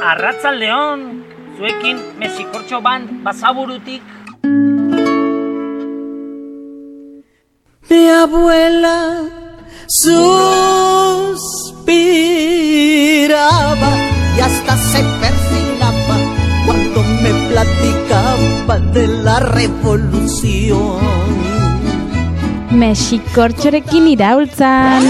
Arratzaldeon, zuekin Mesikortxo band Basaburutik. Mi abuela suspiraba y hasta se persignaba cuando me platicaba de la revolución. Mesikortxorekin iraultzan.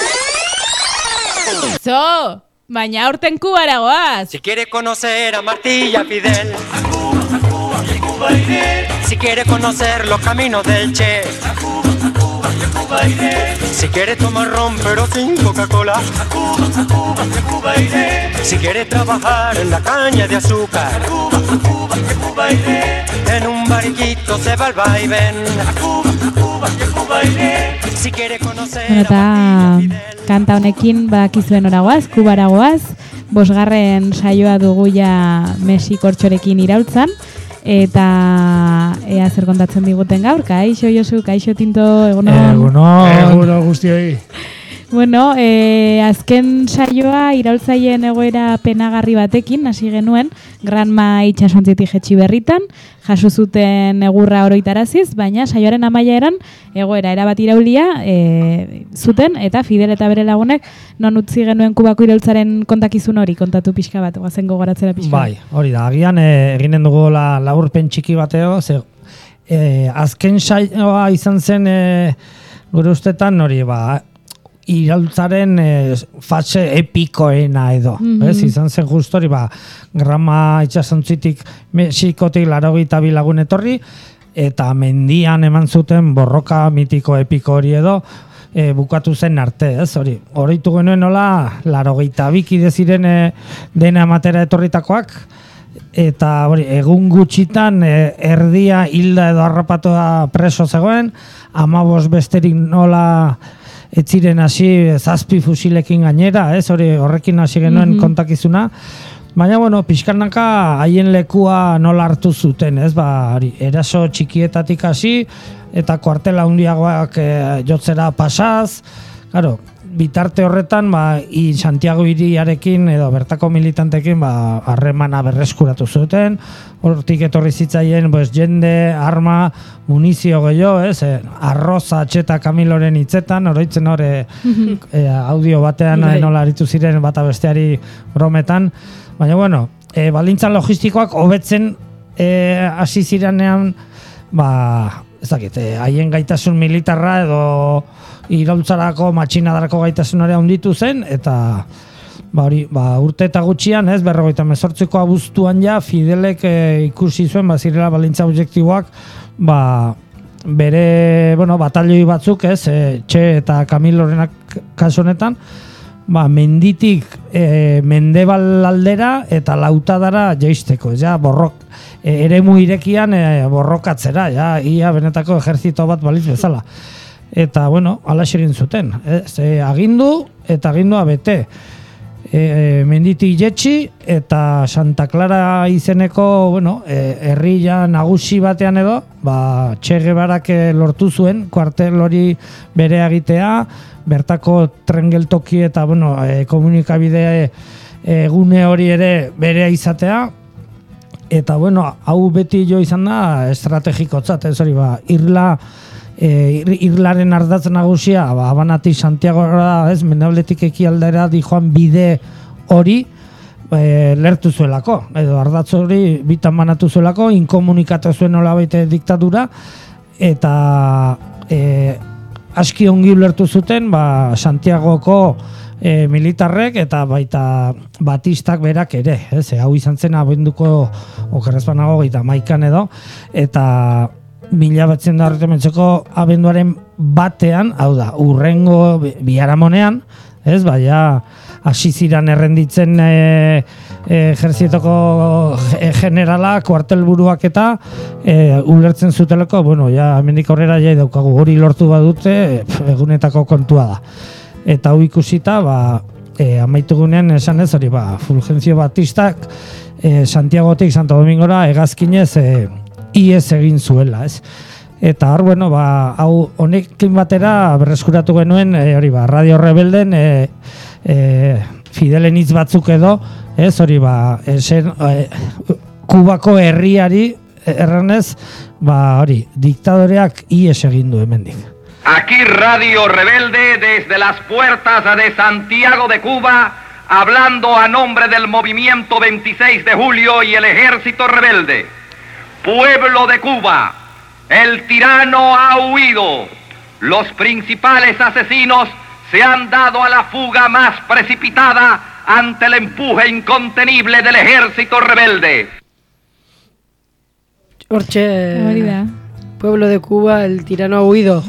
Baina aurten Kubara goaz. Si quiere conocer a Martí y a Fidel, a Cuba iré. Si quiere conocer los caminos del Che, a Cuba iré. Si quiere tomar ron pero sin Coca-Cola, a Cuba iré. Si quiere trabajar en la caña de azúcar, a Cuba iré. En un barquito se va al vaivén, a Cuba iré. Si quiere conocer Eta kanta honekin badakizuen oragoaz, Kubara goaz, 5. saioa dugu ja Mesikortxorekin iraultzan, eta ea zer kontatzen diguten gaur, kaixo Josu, kaixo Tinto, egunon. Egunon guztioi. Bueno, azken saioa iraultzaien egoera penagarri batekin hasi genuen, Granma itsasontzitik jetxi berritan, jaso zuten egurra oroitaraziz, baina saioaren amaieran egoera erabat iraulia zuten, eta Fidel eta bere lagunek non utzi genuen Kubako iraultzaren kontakizun hori, kontatu pixka bat, goazen gogoratzera pixka. Bai, hori da, agian eginen dugu laburpen txiki bateo, ze azken saioa izan zen gure ustetan hori, iraultzaren fase epikoena edo. Izan zen justo hori, Granma itsasontzitik Mexikotik 82 lagun etorri, eta mendian eman zuten borroka mitiko epiko hori edo, bukatu zen arte, ez hori. Horitu genuen nola, 82 kide ziren dena ematera etorritakoak, eta hori, egun gutxitan erdia hilda edo harrapatua preso zegoen, 15 besterik nola ez ziren hasi 7 fusilekin gainera, ez hori horrekin hasi genuen kontakizuna. Baina, pixkanaka haien lekua nola hartu zuten, ez, eraso txikietatik hasi, eta kuartela handiagoak jotzera pasaz, claro, bitarte horretan, Santiago hiriarekin edo bertako militantekin harremana berreskuratu zuten, hortik etorri zitzaien jende, arma, munizio gehiago, arroza, atxeta Kamiloren hitzetan, oroitzen hori audio batean nola aritu ziren bata besteari brometan, baina balintza logistikoak hobetzen hasi zirenean, haien gaitasun militarra edo iraultzarako matxinadarako gaitasunarea handitu zen, eta urte eta gutxian, 58ko abuztuan ja, Fidelek ikusi zuen, zirela balintza objektiboak, bere, batalioi batzuk, Che eta Kamilorenak kasu honetan, menditik mendebal aldera eta lautadara jaisteko, eremu irekian borrokatzera, ia benetako ejerzito bat balitz bezala. Eta, ala egin zuten. Agindu eta agindua bete. Menditik jetxi eta Santa Clara izeneko, herria nagusi batean edo, Che Guevarak lortu zuen, kuartel hori bere egitea, bertako tren geltoki eta, komunikabide gune hori ere berea izatea, eta, hau beti jo izan da estrategikotzat, ez hori, Irlaren ardatz nagusia, Habanatik Santiagora, mendebaletik ekialdera dijoan bide hori lertu zuelako, edo ardatz hori bitan banatu zuelako, inkomunikatu zuen nolabait diktadura, eta aski ongi ulertu zuten Santiagoko militarrek eta baita Batistak berak ere, hau izan zen abenduko okerrezpanago 31 edo, eta 1900 abenduaren batean, hau da, urrengo biharamonean, hasi ziren errenditzen ejertzitoko generala, kuartelburuak eta ulertzen zuteleko, hemendik aurrera daukagu hori lortu badute, egunetako kontua da. Eta hau ikusita, amaitugunean esan ez hori, Fulgencio Batistak Santiagotik Santo Domingora hegazkinez iez egin zuela, ez? Eta hor, hau honekin batera berreskuratu genuen, Radio Rebelden Fidelen hitz batzuk edo, ez hori Kubako herriari erranez, hori, diktadoreak ies egin du hemendik. Aquí Radio Rebelde desde las puertas de Santiago de Cuba, hablando a nombre del movimiento 26 de julio y el ejército rebelde. Pueblo de Cuba, el tirano ha huido. Los principales asesinos se han dado a la fuga más precipitada ante el empuje incontenible del ejército rebelde. Hortxe, Pueblo de Cuba, el tirano ha huido.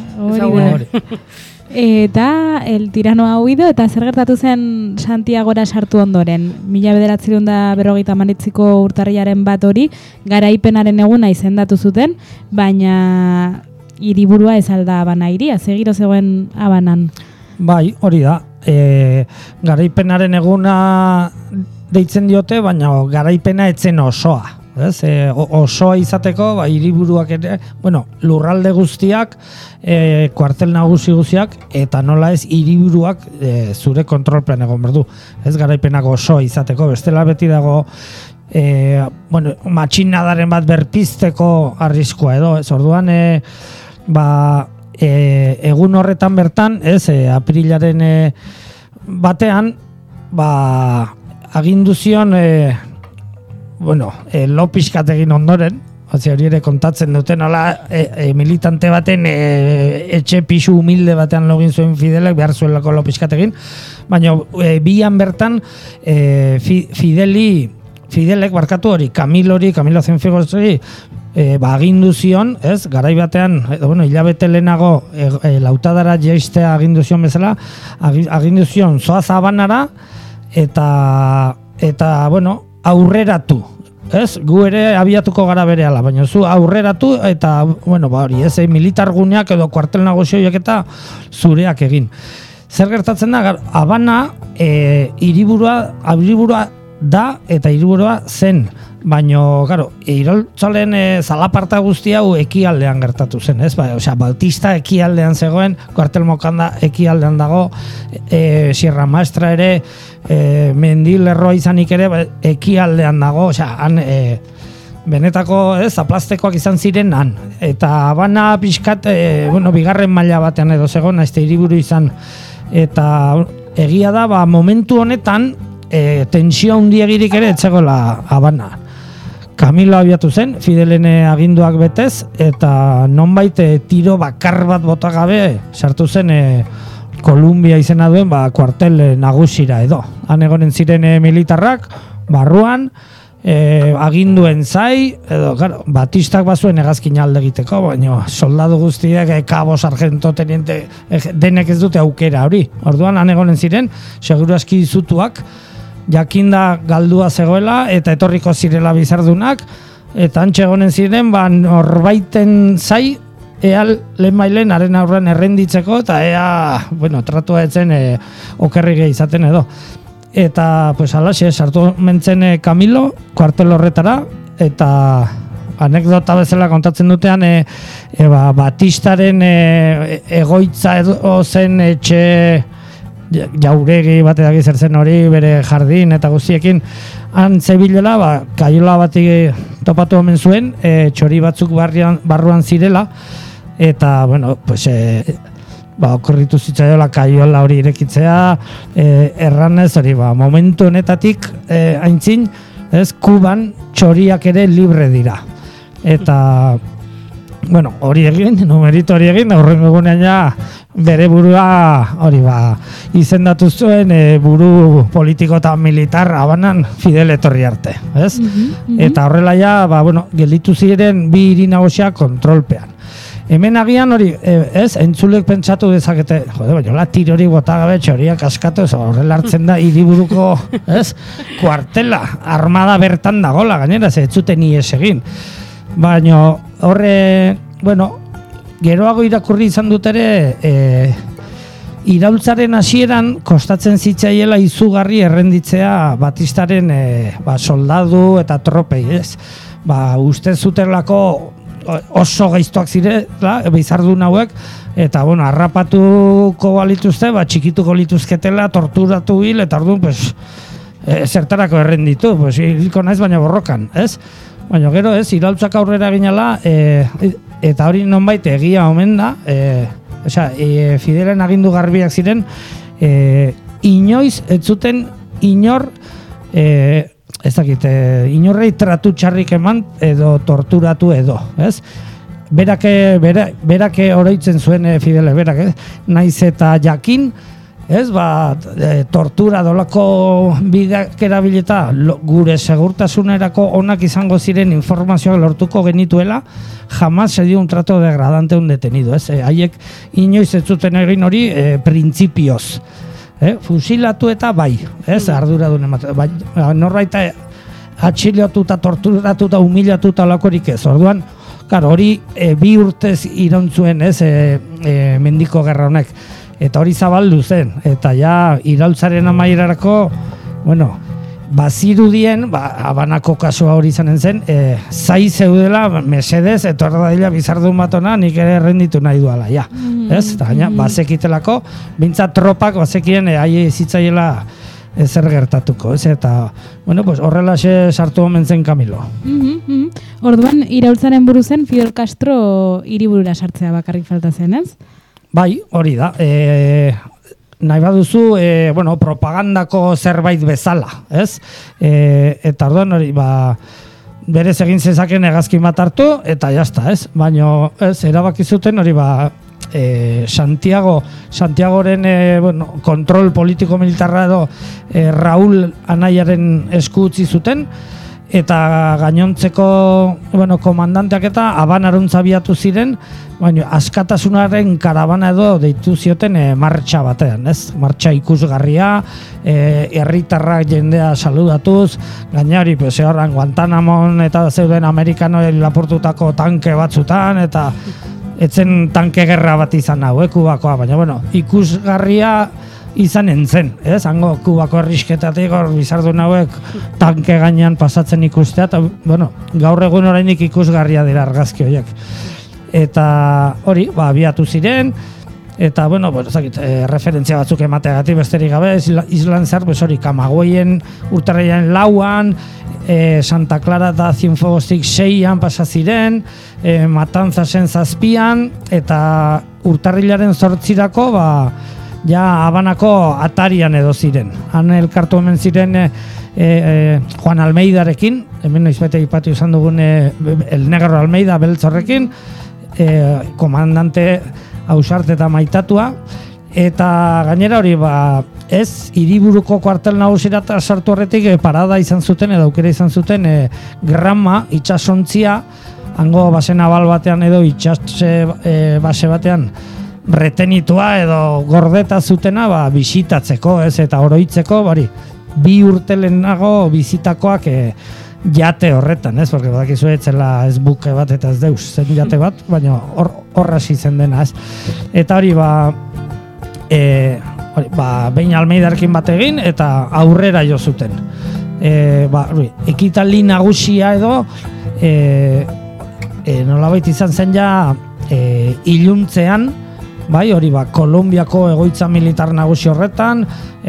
Eta el tirano ha huido, eta zer gertatu zen Santiagora sartu ondoren. 1958ko urtarrilaren 1 hori, garaipenaren eguna izendatu zuten, baina hiriburua ez alda Habana hiria, segiro zegoen Habanan. Bai, hori da. Garaipenaren eguna deitzen diote, baina garaipena etzen osoa. Osoa izateko, hiriburuak ere, lurralde guztiak, kuartel nagusi guztiak, eta nola ez hiriburuak zure kontrolpean egon berdu. Ez garaipenak osoa izateko, bestela beti dago matxinadaren bat berpizteko arriskua edo, ez orduan, egun horretan bertan, ez, aprilaren batean, agindu zion, lo pixkat egin ondoren, hori ere kontatzen duten, militante baten etxe pixu humilde batean login zuen Fidelek, behar zuelako lo pixkat egin, baina bian bertan Fidelek barkatu hori, Camilo Cienfuegos hori, agindu zion, ez, garai batean, hilabete lehenago lautadara jaistea agindu zion bezala, agindu zion zoaz Habanara, eta aurreratu, ez? Gu ere abiatuko gara berehala, baina zu aurreratu eta, hori, ez, militarguneak edo kuartel nagozioiak eta zureak egin. Zer gertatzen da, Habana hiriburua da eta hiriburua zen, baina, iraultzalen zalaparta guzti hau ekialdean gertatu zen, ez? Bautista ekialdean zegoen, kuartel Mokanda ekialdean dago, Sierra Maestra ere, mendilerroa izanik ere ekialdean dago, han benetako zaplastekoak izan ziren han. Eta Habana pixkat, bigarren maila batean edo zegoen, naizte hiriburu izan. Eta egia da, momentu honetan, tensio handiegirik ere etzegoela Habana. Camilo abiatu zen, Fidelen aginduak betez, eta nonbait tiro bakar bat bota gabe sartu zen Kolumbia izena duen kuartel nagusira edo. Han egonen ziren militarrak, barruan, aginduen zai, edo, Batistak bazuen hegazkin alde egiteko, baina soldadu guztiak, kabo, sargento, teniente, denek ez dute aukera hori. Orduan, han egonen ziren, seguru aski izutuak, jakinda galdua zegoela, eta etorriko zirela bizardunak, eta antxe egonen ziren, norbaiten zai, ea lehen haren aurrean errenditzeko, eta ea, tratua etzen okerri gehi izaten edo. Eta, alaxe, sartu mentzen Camilo, kuartel horretara, eta anekdota bezala kontatzen dutean, Batistaren egoitza edo zen etxe jauregi bat edaki zer zen hori, bere jardin eta guztiekin han zebilela, kaiola bati topatu omen zuen, txori batzuk barruan zirela, eta, okorritu zitzaiola kaiola hori irekitzea, erranez hori, momentu honetatik aintzin, Kuban txoriak ere libre dira. Eta, hori egin, numerito hori egin, aurrengo egunean ja bere burua hori izendatu zuen buru politiko eta militar Habanan Fidel etorri arte, ez? Eta horrela ja, gelditu ziren bi hiri nagusiak kontrolpean. Hemen agian hori, ez, entzulek pentsatu dezakete, baina tirori bota gabe txoriak askatu, horrela hartzen da hiriburuko, ez, kuartela, armada bertan dagola, gainera, ez zuten ies egin. Baina horre, geroago irakurri izan dut ere, iraultzaren hasieran kostatzen zitzaiela izugarri errenditzea Batistaren soldadu eta tropei, ez? Uste zutelako oso gaiztoak zirela, bizardun hauek, eta, bueno, harrapatuko balituzte, txikituko lituzketela, torturatu hil, eta orduan, pues, zertarako errenditu, pues, hilko naiz baina borrokan, ez? Baina gero, ez, iraultzak aurrera ginala, eta hori nonbait egia omen da, Fidelen agindu garbiak ziren, inoiz, ez zuten inor, inorrei tratu txarrik eman edo torturatu edo, ez? Berake oroitzen zuen Fidele, naiz eta jakin, ez, tortura dolako bideak erabilita gure segurtasunerako onak izango ziren informazioak lortuko genituela, jamás se dio un trato degradante a un detenido, ez? Haiek inoiz ez zuten egin hori printzipioz. Fusilatu eta bai, ez, arduradun ematen, norbaita atxilotuta, torturatuta, humilatuta lakorik ez, orduan, hori 2 urtez irontzuen, ez, mendiko gerra honek, eta hori zabaldu zen, eta ja, iraultzaren amaierarako, bueno, bazirudien, Habanako kasua hori izanen zen, zai zeudela, mesedez, etorra daila bizardun batona, nik ere errenditu nahi duala, ja. Ez? Eta gaina, bazekitelako, bintzat tropak bazekien aie zitzaiela zer gertatuko, ez? Eta, bueno, pues horrelaxe sartu omen zen Camilo. Orduan, iraultzaren buru zen, Fidel Castro hiriburura sartzea bakarrik falta zen, ez? Bai, hori da. Nahi baduzu, propagandako zerbait bezala, ez? Eta orduan hori, berez egin zezaken hegazkin bat hartu, eta jazta, ez? Baina, ez, erabaki zuten hori, Santiagoren kontrol politiko-militarra edo Raúl anaiaren esku utzi zuten, eta gainontzeko komandanteak eta Habanaruntz abiatu ziren, baina askatasunaren karabana edo deitu zioten martxa batean, ez? Martxa ikusgarria, herritarrak jendea saludatuz, gaina hori, horran Guantanamon eta zeuden amerikanoen lapurtutako tanke batzutan, eta etzen tanke gerra bat izan hau, Kubakoa, baina, ikusgarria izanen zen, ez? Hango Kubako errisketatik hor bizardun hauek tanke gainean pasatzen ikustea, eta, gaur egun orainik ikusgarria dira argazki horiek. Eta hori, abiatu ziren, eta, referentzia batzuk emateagatik besterik gabe, Islan zer, hori, Camagüeyen urtarrilaren 4an, Santa Clara eta Cienfuegostik 6an pasa ziren, Matanzasen 7an, eta urtarrilaren 8irako, ja Habanako atarian edo ziren. Han elkartu hemen ziren Juan Almeidarekin, hemen noizbait aipatu izan dugun El Negro Almeida beltzorrekin, komandante ausarte eta maitatua, eta gainera hori ez, hiriburuko kuartel nagusira sartu horretik parada izan zuten edo aukera izan zuten Granma itsasontzia, hango base nabal batean edo itsas base batean retenitua edo gordeta zutena bisitatzeko, ez, eta oroitzeko, 2 urte lehenago bizitakoak jate horretan, ez, porque badakizu etzela ez buke bat eta ez deus, zen jate bat, baina horrasi zen dena, ez. Eta hori, behin Almeidarekin bat egin, eta aurrera jo zuten. Ekitaldi nagusia edo, nolabait izan zen ja iluntzean, hori Kolonbiako egoitza militar nagusi horretan,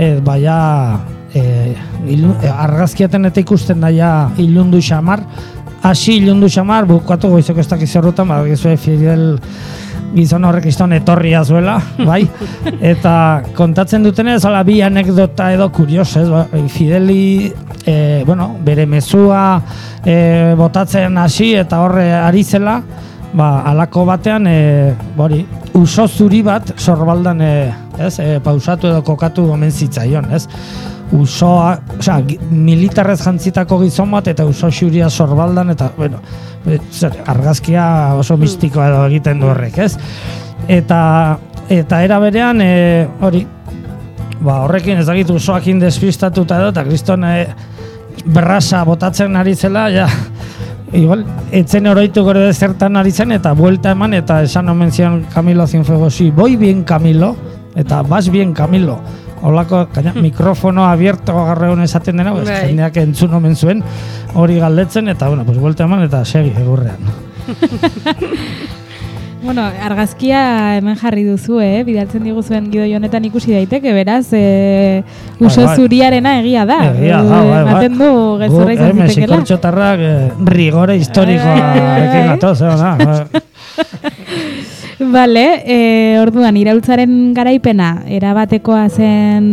argazkiaten eta ikusten daia ilundu xamar, hasi ilundu xamar, bukatu goizeko ez dakiz horretan, Fidel gizon horrek izan etorria zuela, eta kontatzen dutenez, bi anekdota edo kurios, Fideli, bere mezua botatzen hasi eta horre ari zela, alako batean, uso zuri bat sorbaldan pausatu edo kokatu omen zitzaion, ez? Usoa, militarrez jantzitako gizon bat eta uso xuria sorbaldan, eta, argazkia oso mistikoa edo egiten du horrek, ez? Eta era berean, horrekin ez dakit usoakin despistatuta edo, eta kriston brasa botatzen ari zela, igual, etzen oroitu gore zertan ari zen, eta buelta eman, eta esan omen zion Camilo Cienfuegosi, voy bien Camilo, eta vas bien Camilo. Holako, mikrofono abierto garreun esaten dena, jendeak entzun omen zuen, hori galdetzen, eta, buelta eman, eta segi egurrean. Bueno, argazkia hemen jarri duzu, bidaltzen diguzuen gidoi honetan ikusi daiteke, beraz, uso zuriarena egia da. Egia da, bai. Maten du gezurra izan zitekela. Mexikortxotarrak rigore historikoa ekin atoz, Vale, orduan, iraultzaren garaipena, erabatekoa zen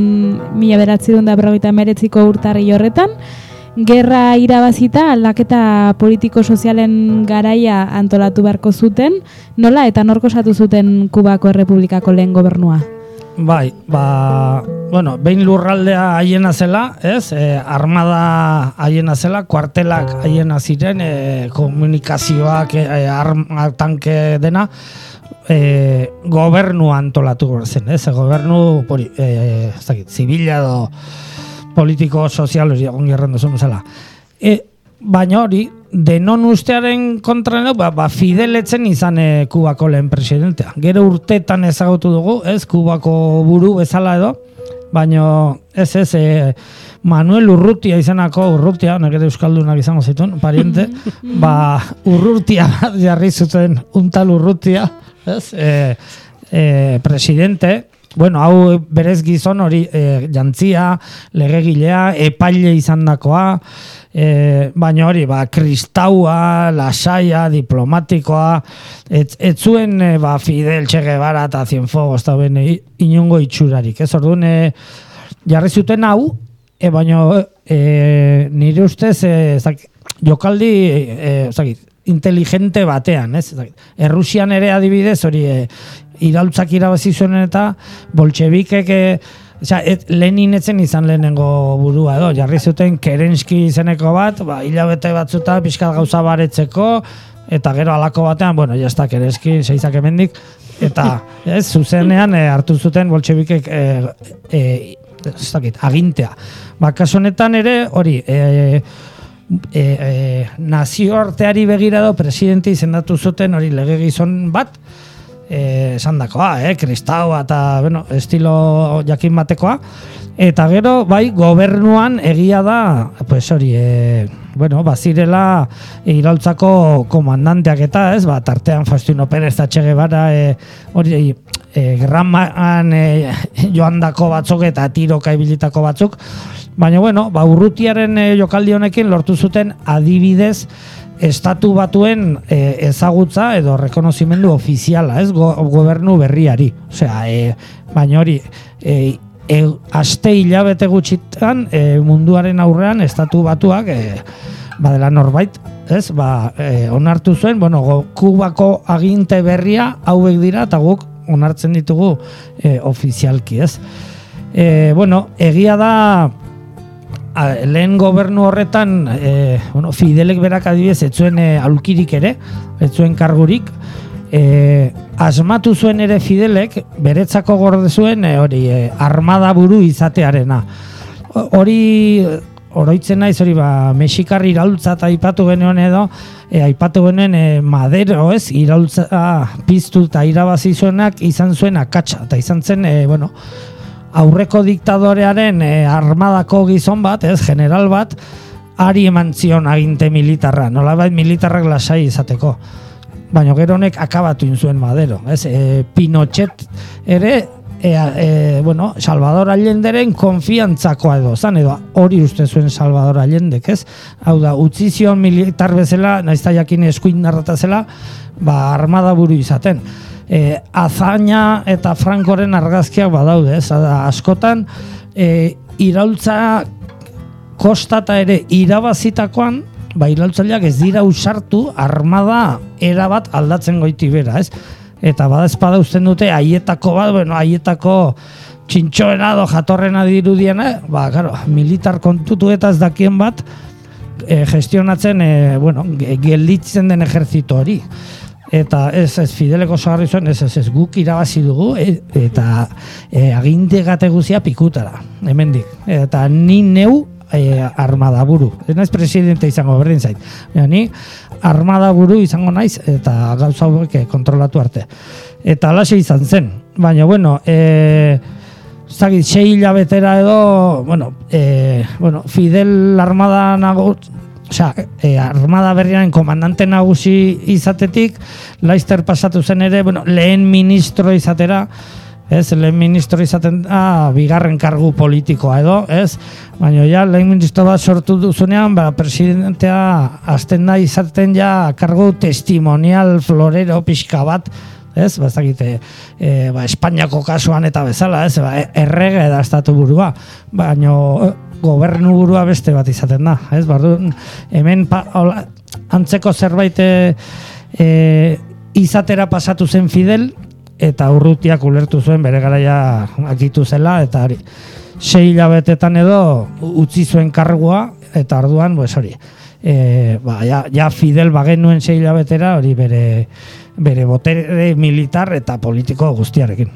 1959ko urtarri horretan, gerra irabazita aldaketa politiko-sozialen garaia antolatu beharko zuten, nola eta nork osatu zuten Kubako Errepublikako lehen gobernua? Bai, bueno, behin lurraldea haiena zela, ez? Armada haiena zela, kuartelak haiena ziren, komunikazioak, tanke dena, gobernu antolatu zen, ez? Gobernu, zibila edo politiko sozial hori egon gerren duzun bezala. Baina hori, denon ustearen kontra Fidel etzen izan Kubako lehen presidentea. Gero urtetan ezagutu dugu, ez, Kubako buru bezala edo, baina ez, Manuel Urrutia izanako, Urrutia, negere euskaldunak izango zituen, pariente, Urrutia bat jarri zuten, untal Urrutia, ez, presidente. Bueno, hau berez gizon hori jantzia, legegilea, epaile izandakoa, baina hori, kristaua, lasaia, diplomatikoa, ez zuen Fidel, Che Guevara eta Cienfuegos eta inongo itxurarik. Ez orduan, jarri zuten hau, baina nire ustez, jokaldi, inteligente batean, ez? Errusian ere adibidez, hori iraultzak irabazi zuen eta boltxebikek Lenin etzen izan lehenengo burua edo, jarri zuten Kerenski izeneko bat, hilabete batzuta pixkat gauza baretzeko, eta gero alako batean, bueno, jazta Kerenski, seizak emendik, eta zuzenean hartu zuten boltxebikek agintea. Kasu honetan ere, hori, nazioarteari begira do presidente izendatu zuten hori lege gizon bat, esandakoa, kristaua eta estilo jakin batekoa, eta gero bai gobernuan egia da, pues hori, bazirela iraultzako komandanteak eta ez, tartean Faustino Pérez eta Che Guevara hori gerran joandako batzuk eta tiroka ibilitako batzuk, baina Urrutiaren jokaldi honekin lortu zuten adibidez estatu batuen ezagutza edo rekonozimendu ofiziala, ez, gobernu berriari. Osea, baina hori, aste hilabete gutxitan munduaren aurrean estatu batuak badela norbait, ez, onartu zuen, Kubako aginte berria hauek dira eta guk onartzen ditugu ofizialki, ez. Egia da lehen gobernu horretan Fidelek berak adibidez ez zuen aulkirik ere, ez zuen kargurik, asmatu zuen ere Fidelek beretzako gorde zuen armada buru izatearena. Hori oroitzen naiz hori Mexikar iraultza eta aipatu genuen edo aipatu genuen Madero, ez, iraultza piztu eta irabazi zuenak izan zuen akatsa, eta izan zen aurreko diktadorearen armadako gizon bat, ez, general bat, ari eman zion aginte militarra, nolabait militarrak lasai izateko. Baina gero honek akabatu zuen Madero, ez, Pinochet ere, Salvador Allenderen konfiantzakoa edo, zan edo hori uste zuen Salvador Allendek, ez? Hau da, utzi zion militar bezala, naizta jakin eskuin narrata zela, armada buru izaten. Azaña eta Frankoren argazkiak badaude, ez? Askotan, iraultza kostata ere irabazitakoan, iraultzaileak ez dira usartu armada erabat aldatzen goiti bera, ez? Eta badezpada usten dute haietako bat, haietako txintxoena edo jatorrena dirudiena, militar kontutu eta ez dakien bat gestionatzen, gelditzen den ejertzito hori. Eta ez Fideleko zaharri zuen, ez guk irabazi dugu, eta aginte gate guzia pikutara, hemendik. Eta ni neu armada buru. Ez naiz presidente izango berdin zait. Ni armada buru izango naiz eta gauza hauek kontrolatu arte. Eta alaxe izan zen. Baina, 6 hilabetera edo, Fidel armada armada berriaren komandante nagusi izatetik, Laister pasatu zen ere, lehen ministro izatera, lehen ministro izaten bigarren kargu politikoa edo, baina ja, lehen ministro bat sortu duzunean, presidentea hasten da izaten ja kargu testimonial florero pixka bat, bazakite, Espainiako kasuan eta bezala, errege da estatu burua, baina gobernu burua beste bat izaten da, bardun, hemen antzeko zerbait izatera pasatu zen Fidel, eta Urrutiak ulertu zuen bere garaia akitu zela, eta 6 hilabetetan edo utzi zuen kargua, eta orduan, hori, ja Fidel bagenuen 6 hilabetera, hori bere botere militar eta politiko guztiarekin.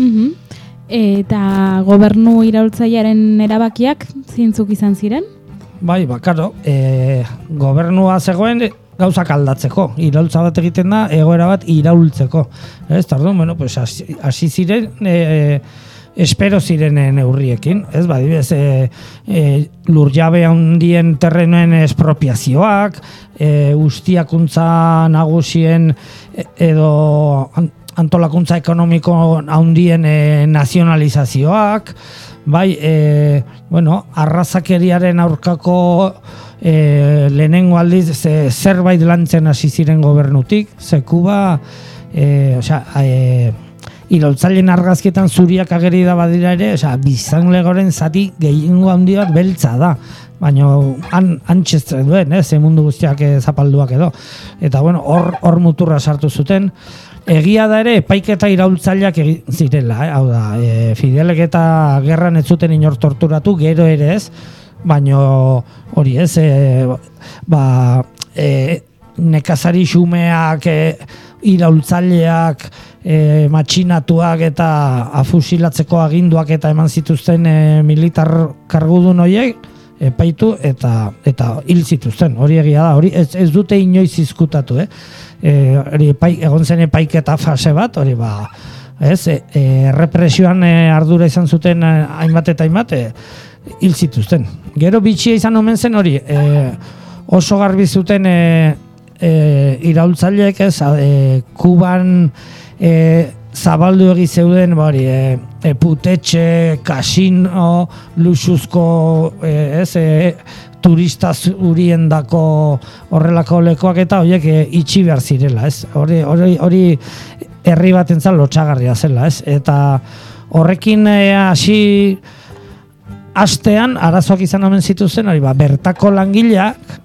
Eta gobernu iraultzailearen erabakiak zintzuk izan ziren? Bai, karo, gobernua zegoen gauzak aldatzeko, iraultza bat egiten da, egoera bat iraultzeko. Orduan, hasi ziren, espero ziren neurriekin, badibidez, lurjabe handien terrenoen espropiazioak, ustiakuntza nagusien edo antolakuntza ekonomiko handien nazionalizazioak, arrazakeriaren aurkako lehenengo aldiz zerbait lantzen hasi ziren gobernutik, Kuba, iraultzaileen argazkietan zuriak ageri da badira ere, biztanlegoren zati gehiengo handi bat beltza da, baina antxeztre duen, mundu guztiak zapalduak edo. Eta hor muturra sartu zuten. Egia da ere, epaiketa iraultzaileak egin zirela, hau da, Fidelek eta gerran ez zuten inor torturatu, gero ere ez, baina hori ez, nekazari xumeak, iraultzaileak, matxinatuak eta afusilatzeko aginduak eta eman zituzten militar kargudun horiek, epaitu eta hil zituzten, hori egia da, hori ez dute inoiz izkutatu, egon zen epaiketa fase bat, hori represioan ardura izan zuten hainbat eta hainbat, hil zituzten. Gero bitxia izan omen zen hori, oso garbi zuten iraultzaileek, Kuban zabaldu egi zeuden, putetxe, kasino, luxuzko, turistaz uriendako horrelako lekoak eta horiek itxi behar zirela, hori herri batentzat lotxagarria zela, eta horrekin hasi hastean arazoak izan omen zituzen, hori bertako langileak,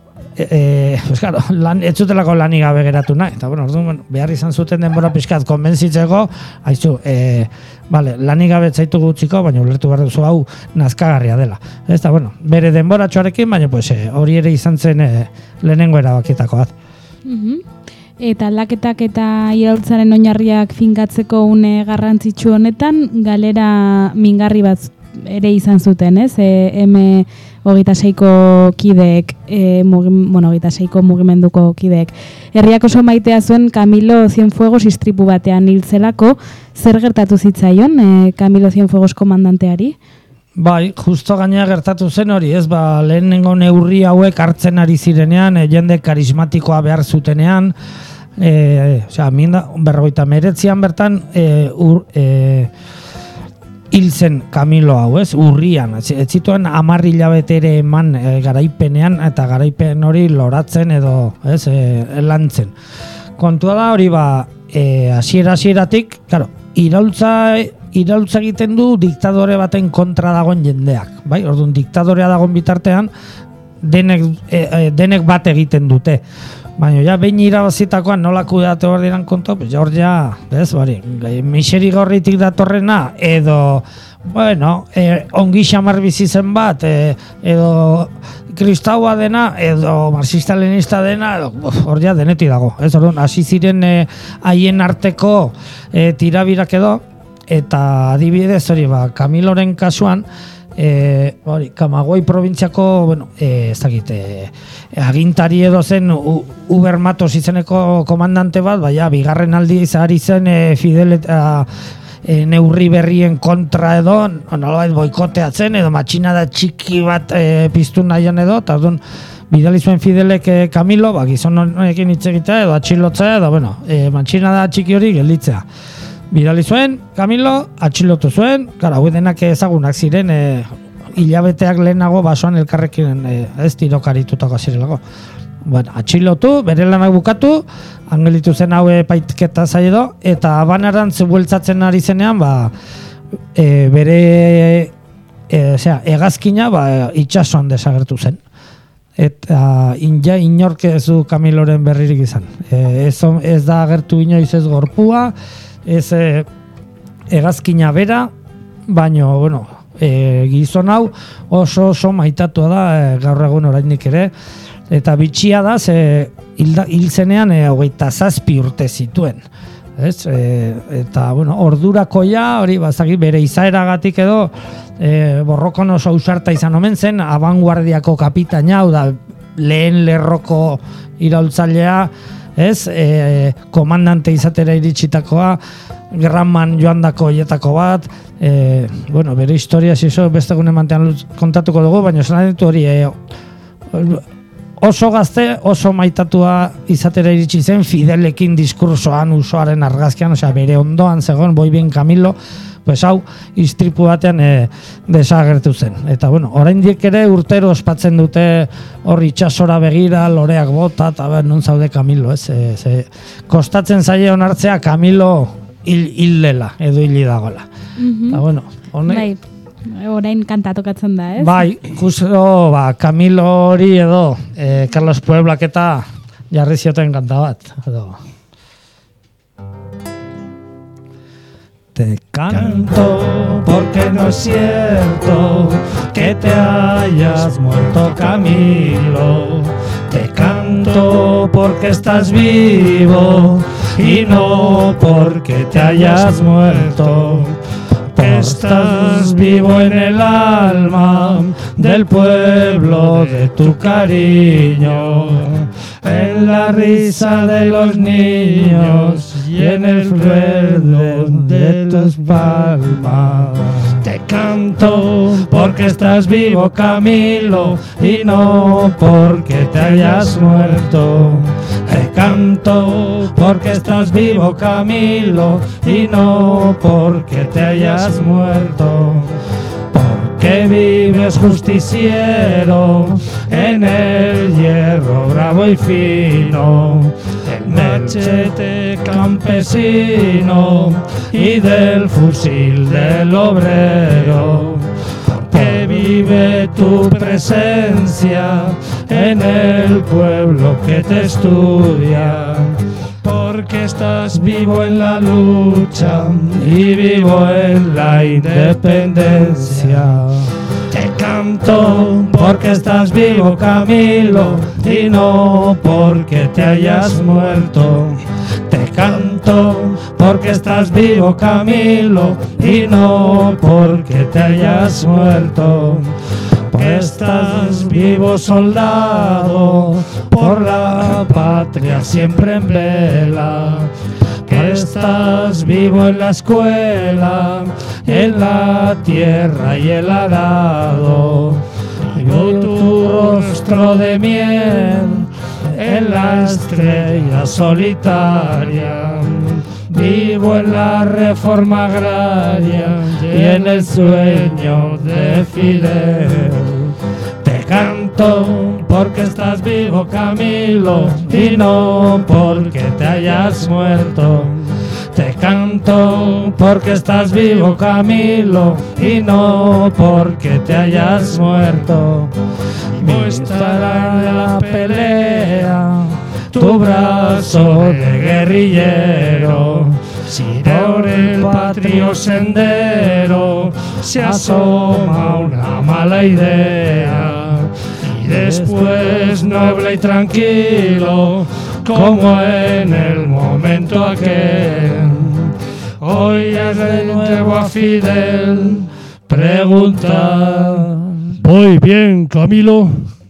ez zutelako lanik gabe geratu nahi, eta behar izan zuten denbora pixkat konbentzitzeko, haizu, lanik gabe zaitu gutziko, baina ulertu behar duzu hau nazkagarria dela. Eta, bere denboratxoarekin, baina hori ere izan zen lehenengo erabakitako bat. Eta aldaketak eta iraultzaren oinarriak finkatzeko une garrantzitsu honetan, galera mingarri bat ere izan zuten, M26ko kideek, 26ko mugimenduko kideek. Herriak oso maitea zuen Camilo Cienfuegos istripu batean hiltzelako, zer gertatu zitzaion Camilo Cienfuegos komandanteari? Bai, justo gainera gertatu zen hori, lehenengo neurri hauek hartzen ari zirenean, jende karismatikoa behar zutenean, 1959an bertan, hil zen Camilo hau, urrian, ez zituen 10 hilabete ere eman garaipenean, eta garaipen hori loratzen edo lantzen. Kontua da hori hasieratik, iraultza egiten du diktadore baten kontra dagoen jendeak, bai? Orduan diktadorea dagoen bitartean denek bat egiten dute. Baina ja behin irabazitakoan nola kudeatu behar diran kontu, hor ja, miseri gorritik datorrena, edo, ongi xamar bizi zen bat, edo kristaua dena, edo marxista-leninista dena, hor ja denetik dago. Hasi ziren haien arteko tirabirak edo, eta adibidez hori, Camiloren kasuan, Camagüey probintziako agintari edo zen Uber Matos izeneko komandante bat, bigarren aldiz ari zen Fidel eta neurri berrien kontra edo nolabait boikoteatzen edo matxinada txiki bat piztu nahian edo, eta bidali zuen Fidelek Camilo, gizon honekin hitz egitea edo atxilotzea edo, bueno, mantxina da txiki hori gelditzea. Bidali zuen, Camilo, atxilotu zuen, gara, hau denak ezagunak ziren, hilabeteak lehenago basoan elkarrekin ez tirokaritutako zirelako. Bueno, atxilotu, bere lanak bukatu, angelitu zen hau epaitketa edo, eta Habanarantz bueltzatzen ari zenean, bere hegazkina itxasoan desagertu zen. Eta inork ez du Camiloren berririk izan. Ez da agertu inoiz ez gorpua, ez hegazkina bera, baino, bueno, gizon hau oso maitatua da gaur egun oraindik ere, eta bitxia da hil zenean 27 urte zituen. Eta, bueno, ordurakoia, hori bazaki bere izaeragatik edo borrokon oso ausarta izan omen zen, abanguardiako kapitaina, hau da lehen lerroko iraultzailea, komandante izatera iritsitakoa, Granman joandako hietako bat, bueno, bere historia zizo beste gune mantean kontatuko dugu, baina esan ditu hori oso gazte, oso maitatua izatera iritsi zen, Fidelekin diskursoan, usoaren argazkian, osea, bere ondoan zegoen, Voy bien Camilo, pues hau, istripu batean desagertu zen. Eta, bueno, oraindik ere urtero ospatzen dute hor itxasora begira, loreak bota, eta non zaude Camilo, kostatzen zaie onartzea Camilo hil dela, edo hili dagoela. Eta, bueno, honek... Orain kanta tokatzen da, ez? Bai, justo, Camilo hori edo Carlos Pueblak eta jarri zioten kanta bat. Edo. Te canto porque no es cierto que te hayas muerto, Camilo. Te canto porque estás vivo y no porque te hayas muerto. Estás vivo en el alma del pueblo de tu cariño, en la risa de los niños y en el verde de tus palmas. Te canto porque estás vivo, Camilo, y no porque te hayas muerto. Te canto porque estás vivo, Camilo, y no porque te hayas muerto. Porque vives justiciero en el hierro bravo y fino, el machete campesino y del fusil del obrero. Porque vive tu presencia en el pueblo que te estudia. Porque estás vivo en la lucha y vivo en la independencia. Te canto porque estás vivo, Camilo, y no porque te hayas muerto. Te canto porque estás vivo, Camilo, y no porque te hayas muerto. Estás vivo, soldado, por la patria siempre en vela. Que estás vivo en la escuela, en la tierra y el arado. Vivo tu rostro de miel en la estrella solitaria. Vivo en la reforma agraria y en el sueño de Fidel. Te canto porque estás vivo, Camilo, y no porque te hayas muerto. Te canto porque estás vivo, Camilo, y no porque te hayas muerto. No estará en la pelea tu brazo de guerrillero, si por el patrio sendero se asoma una mala idea. Y después, noble y tranquilo, como en el momento aquel, oyes de nuevo a Fidel preguntar: ¿voy bien, Camilo?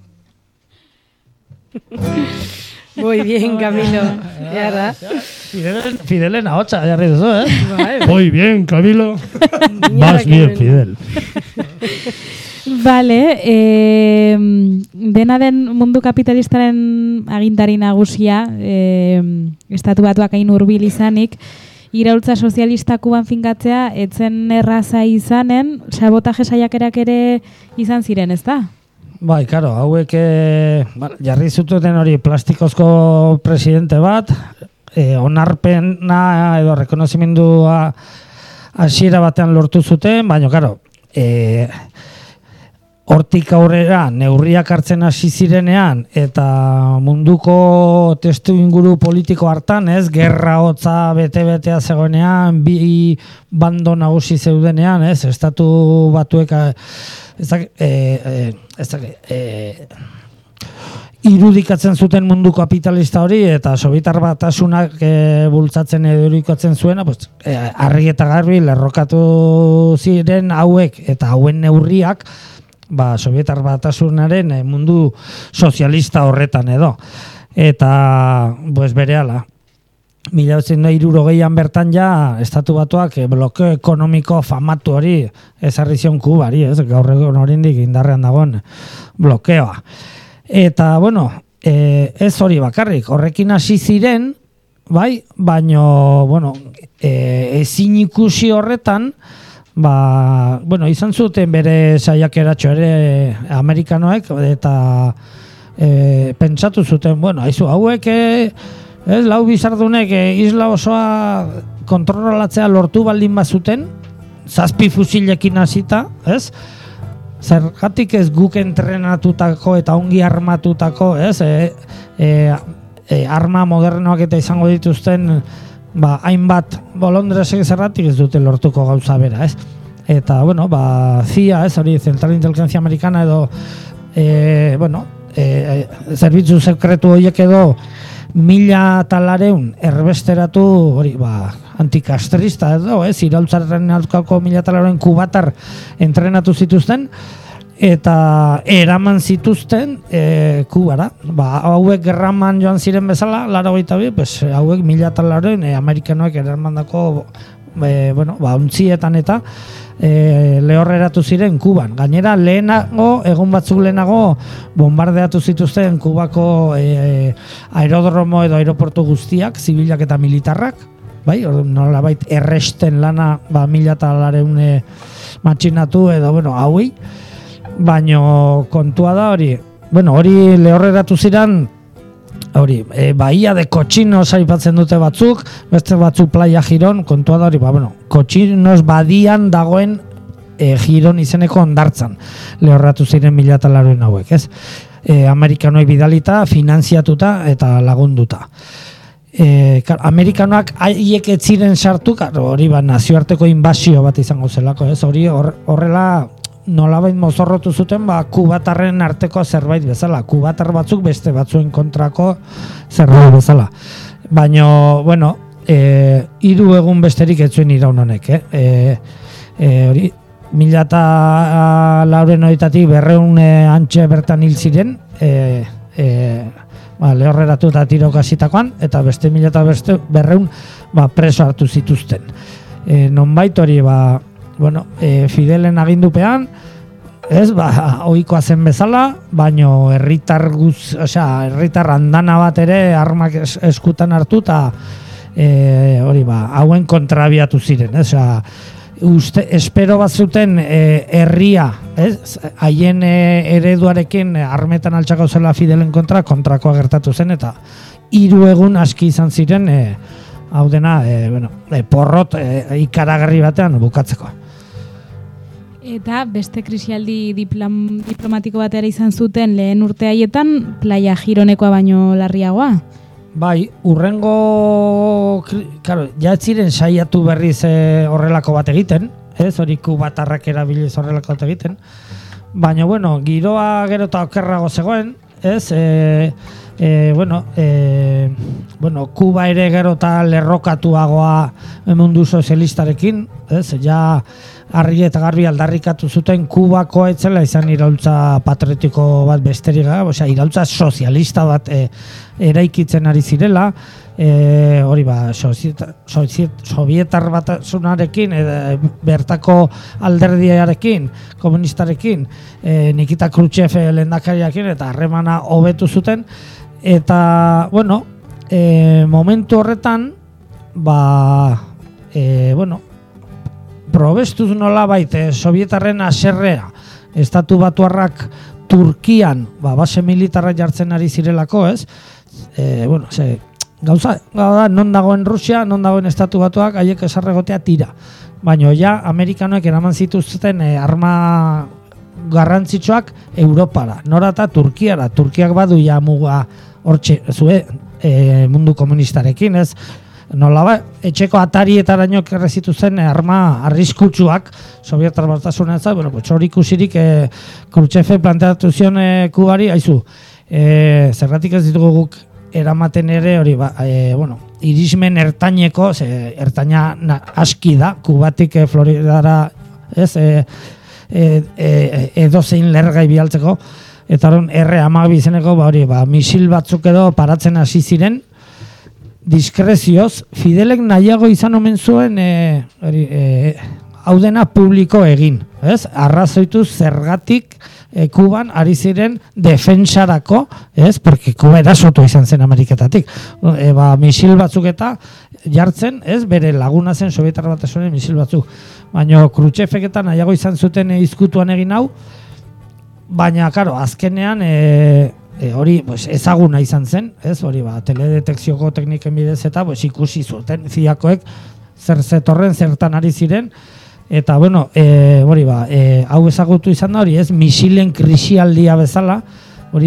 Voy bien, Camilo. Yara. Fidelen ahotsa jarri duzu, Bai. Voy bien, Camilo. Vas bien, Fidel. Bale, dena den mundu kapitalistaren agintari nagusia, Estatu Batuak hain hurbil izanik, iraultza sozialista Kuban finkatzea, etzen erraza izanen, sabotaje saiakerak ere izan ziren, ez da? Bai, karo, hauek jarri zuten hori plastikozko presidente bat, onarpena edo rekonozimendua hasiera batean lortu zuten, baina, karo, hortik aurrera neurriak hartzen hasi zirenean eta munduko testu inguru politiko hartan, ez, gerra hotza bete-betea zegoenean, bi bando nagusi zeudenean, ez, Estatu Batuek irudikatzen zuten mundu kapitalista hori eta Sobietar Batasunak bultzatzen edo irudikatzen zuena, pues, argi eta garbi lerrokatu ziren hauek eta hauen neurriak Sobietar Batasunaren mundu sozialista horretan edo. Eta, pues, berehala. 1960an bertan ja Estatu Batuak blokeo ekonomiko famatu hori ezarri zion Kubari, ez? Gaur egun oraindik indarrean dagoen blokeoa. Eta, bueno, ez hori bakarrik, horrekin hasi ziren, bai, baino, bueno, ezin ikusi horretan, bueno, izan zuten bere saiakeratxo ere Amerikanoek, eta pentsatu zuten, bueno, haizu, hauek, lau bizardunek isla osoa kontrolatzea lortu baldin bazuten, 7 fusilekin hasita, ez? Zergatik ez guk entrenatutako eta ongi armatutako, ez? Arma modernoak eta izango dituzten, hainbat bolondresek zergatik ez dute lortuko gauza bera, ez? Eta, bueno, CIA, ez, hori, Central Inteligencia Americana edo, bueno, zerbitzu sekretu horiek edo 1.200 erbesteratu, hori, antikastrista edo, ez, iraultzaren aurkako 1.200 kubatar entrenatu zituzten, eta eraman zituzten Kubara. Hauek gerraman joan ziren bezala, 82, pues, hauek 1.200 Amerikanoek eramandako ontzietan eta lehorreratu ziren Kuban. Gainera, egun batzuk lehenago, bombardeatu zituzten Kubako aerodromo edo aeroportu guztiak, zibilak eta militarrak, bai, nolabait erresten lana 1.200 matxinatu edo, bueno, hauei, baino kontua da hori, bueno, hori lehorreratu ziren, hori, Bahia de Cochinos aipatzen dute batzuk, beste batzuk Playa Giron, kontua da hori, bueno, Cochinos badian dagoen Giron izeneko hondartzan lehorratu ziren 1.200 hauek, ez? Amerikanoi bidalita, finanziatuta eta lagunduta. Amerikanoak haiek ez ziren sartu, hori nazioarteko inbasio bat izango zelako, ez? Hori horrela nolabait mozorrotu zuten kubatarren arteko zerbait bezala, kubatar batzuk beste batzuen kontrako zerbait bezala. Baina, bueno, 3 egun besterik ez zuen iraun honek, hori, 1.200 200 antxe bertan hil ziren, lehorreratu eta tirokasitakoan, eta beste 1.200 preso hartu zituzten. Nonbait hori, bueno, Fidelen agindupean, ez, ohikoa zen bezala, baino herritar andana bat ere armak eskutan hartu eta hori, hauen kontrabiatu ziren, ez, espero bat zuten herria, ez, haien ereduarekin armetan altxako zela Fidelen kontrakoa gertatu zen, eta 3 egun aski izan ziren, hau dena, porrot ikaragarri batean bukatzeko. Eta beste krisialdi diplomatiko batera izan zuten lehen urte haietan, Playa Gironekoa baino larriagoa? Bai, urrengo, ja ziren saiatu berriz horrelako bat egiten, ez, hori kubatarrak erabiliz horrelako bat egiten, baina, bueno, giroa gero eta okerrago zegoen, ez, bueno, Kuba ere gero eta lerrokatuagoa mundu sozialistarekin, ez, ja argi eta garbi aldarrikatu zuten Kubako etzela izan iraultza patriotiko bat besterik, osea, iraultza sozialista bat eraikitzen ari zirela, hori ba, Sovietar Batasunarekin, bertako alderdiarekin, komunistarekin, Nikita Khrushchev lehendakariarekin, eta harremana hobetu zuten, eta, bueno, momentu horretan, probestuz nolabait, Sovietarren haserrea, estatu batuarrak Turkian, base militarra jartzen ari zirelako, ez? Gauza da, non dagoen Rusia, non dagoen estatu batuak, haiek esarregotea tira. Baina ja, Amerikanoek eraman zituzten arma garrantzitsuak Europara, norata Turkiara. Turkiak badu ja muga hortxe, mundu komunistarekin, ez? Nola etxeko atarietaraino errezitu zen arma arriskutsuak Sovietar Batasunean zait, hori ikusirik Khrushchev planteatu zion Kubari, haizu, zergatik ez ditugu guk eramaten ere hori, irismen ertaineko, ertaina aski da, Kubatik Floridara, ez, edozein lergai bialtzeko, eta hori R-12 izeneko, misil batzuk edo paratzen hasi ziren, diskrezioz, Fidelek nahiago izan omen zuen hau dena publiko egin, ez? Arrazoitu zergatik Kuban ari ziren defensarako, ez? Porque Kuba erasotu izan zen Ameriketatik. Misil batzuk eta jartzen, ez? Bere laguna zen Sovietar Batasunen misil batzuk. Baina Khrushchevek eta nahiago izan zuten izkutuan egin hau, baina, karo, azkenean hori ezaguna izan zen, ez? Hori teledetekzioko tekniken bidez eta ikusi zuten ziakoek zer zetorren, zertan ari ziren, eta hori hau ezagutu izan da hori, ez? Misilen krisialdia bezala, hori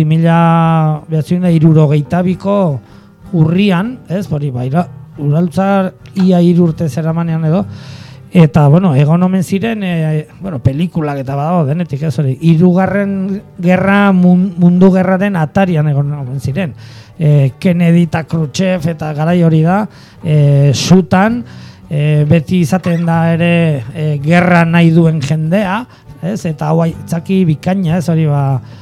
1962ko urrian, ez? Hori uraltzar ia 3 urte zeramanean edo, eta, egon omen ziren, pelikulak eta badago denetik, ez hori, 3. gerra, mundu gerraren atarian egon omen ziren. Kennedy eta Khrushchev eta garai hori da, sutan, beti izaten da ere gerra nahi duen jendea, ez, eta hau aitzaki bikaina, ez hori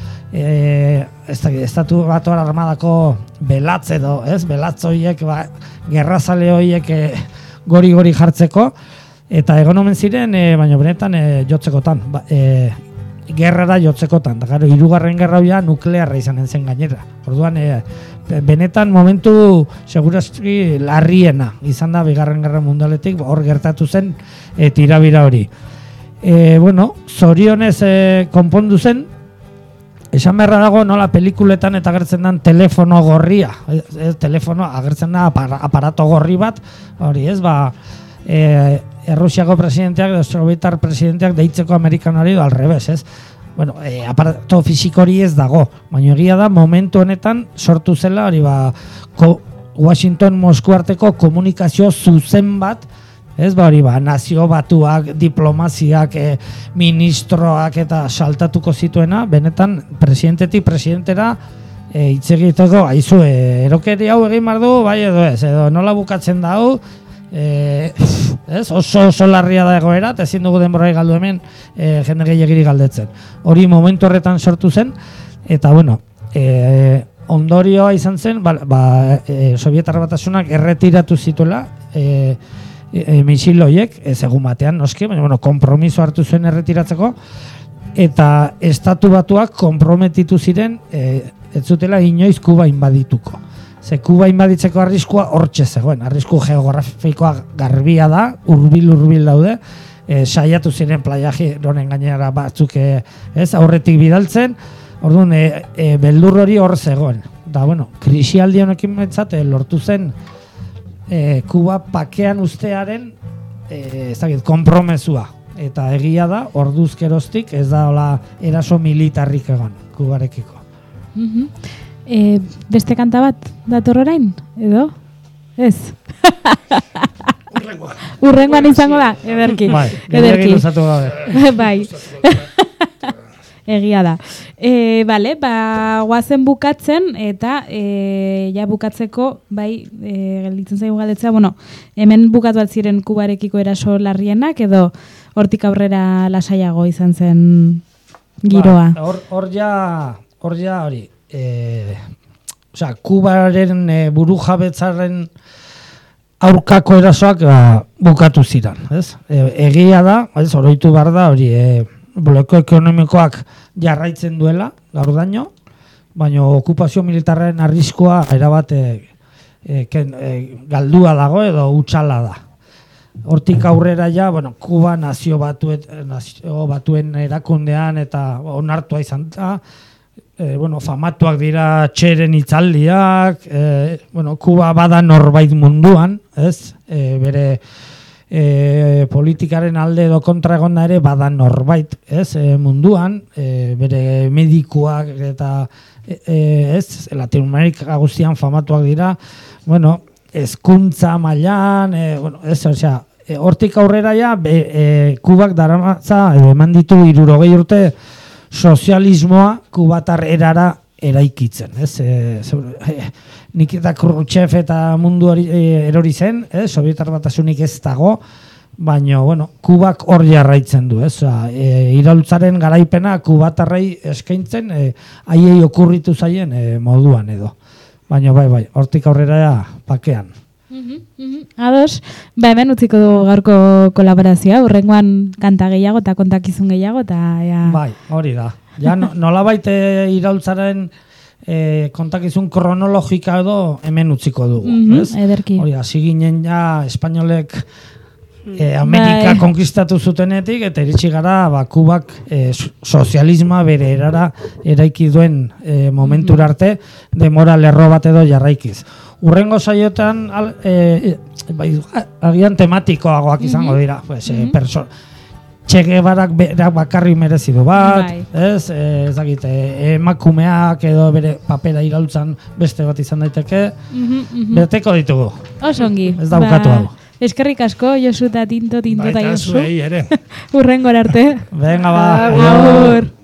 estatu batuar armadako belatz edo, ez, belatz horiek, gerrazale horiek gori jartzeko, eta egon omen ziren, baina benetan jotzekotan, gerrara jotzekotan, eta gero 3. gerra hoia nuklearra izanen zen gainera. Orduan, benetan momentu segurazki larriena izan da 2. gerra mundialetik, hor gertatu zen tirabira hori. Zorionez konpondu zen, esan beharra dago nola pelikuletan eta agertzen den telefono gorria, telefono agertzen da aparato gorri bat, hori ez, Errusiako presidenteak, Sovietar presidenteak deitzeko Amerikanari al revés, ez? Aparato fisiko hori ez dago, baina egia da momentu honetan sortu zela hori Washington-Mosku arteko komunikazio zuzen bat, ez hori nazio batuak, diplomaziak, ministroak eta saltatuko zituena, benetan presidentetik presidentera hitz egiteko, haizu, erokeri hau egin bardu, bai edo ez, edo nola bukatzen da hau, oso larria da egoera, eta ezin dugu denborai galdu hemen jende gehiagiri galdetzen. Hori momentu horretan sortu zen, eta ondorioa izan zen, Sovietar Batasunak erretiratu zituela misil horiek, ez egun batean noski, baina konpromiso hartu zuen erretiratzeko, eta estatu batuak konprometitu ziren ez zutela inoiz Kuba inbadituko. Ze Kuba inbaditzeko arriskua hortxe zegoen, arrisku geografikoa garbia da, hurbil daude, saiatu ziren playajironen gainera batzuk aurretik bidaltzen, orduan beldur hori hor zegoen. Da, krisialdi honekin behintzat lortu zen Kuba pakean ustearen konpromesua. Eta egia da, orduz geroztik ez da eraso militarrik egon Kubarekiko. Beste kanta bat dator orain, edo? Ez? Urrengoan izango da, ederki. Ederki luzatu gabe. Bai. Egia da. Guazen bukatzen, eta ja bukatzeko, gelditzen zaigu galdetzea, hemen bukatu bat ziren Kubarekiko eraso larrienak, edo hortik aurrera lasaiago izan zen giroa? Hor ja hori, osea, Kubaren buru jabetzaren aurkako erasoak bukatu ziren, ez? Egia da, ez, oroitu behar da, hori, bloko ekonomikoak jarraitzen duela, gaur daño, baina okupazio militarren arriskua erabat galdua dago edo utxala da. Hortik aurrera ja, bueno, Kuba nazio batuen erakundean eta onartua izan da, bueno, famatuak dira txeren hitzaldiak, bueno, Kuba bada norbait munduan, ez? Bere politikaren alde edo kontra egonda ere bada norbait, ez? Munduan, bere medikuak eta ez, Latinoamerika guztian famatuak dira, bueno, hezkuntza mailan, bueno, ez, osea, hortik aurrera ja, Kubak daramatza, eman ditu 60 urte sozialismoa kubatar erara eraikitzen, ez? Nikita Khrushchev eta mundu erori zen, Sobietar Batasunik ez dago, baina, bueno, Kubak hor jarraitzen du, ez? Iraultzaren garaipena kubatarrei eskaintzen, haiei okurritu zaien moduan edo. Baina, bai, hortik aurrera pakean. Ados, hemen utziko dugu gaurko kolaborazioa, urrengoan kanta gehiago eta kontakizun gehiago, eta ja... Bai, hori da. Ja, nolabait iraultzaren kontakizun kronologika edo hemen utziko dugu, ez? Ederki. Hori, hasi ginen ja, espainolek Amerika konkistatu zutenetik, eta iritsi gara, Kubak sozialisma bere erara eraiki duen momentura arte, demora lerro bat edo jarraikiz. Urrengo saiotan, agian tematikoagoak izango dira, Che Guevarak berak bakarrik merezi du bat, ez dakit, emakumeak edo bere papera iraultzan beste bat izan daiteke, beteko ditugu. Osongi. Ez daukatu hau. Eskerrik asko, Josu eta Tinto eta Josu. Baita zuei ere. Urrengora arte. Venga, ba. Agur.